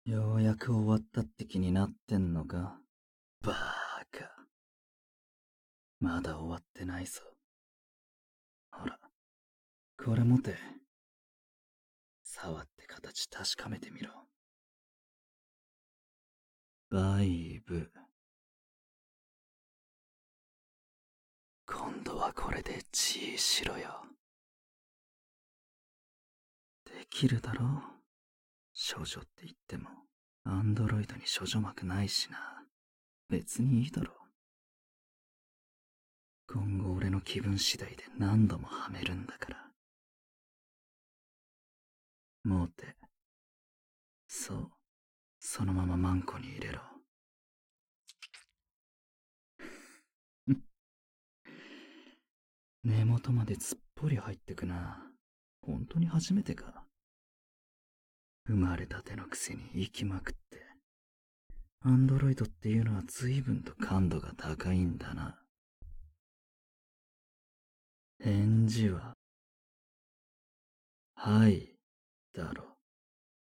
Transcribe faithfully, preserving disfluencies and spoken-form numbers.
ようやく終わったって気になってんのか。バーカ。まだ終わってないぞ。ほら、これ持て。触って形確かめてみろ。バイブ。今度はこれで自衛しろよ。できるだろう。処女って言っても、アンドロイドに処女膜ないしな。別にいいだろう。今後俺の気分次第で何度もはめるんだから。もうて。そう。そのままマンコに入れろ。根元まですっぽり入ってくな。本当に初めてか。生まれたてのくせに息まくって。アンドロイドっていうのは随分と感度が高いんだな。返事は、はい、だろ。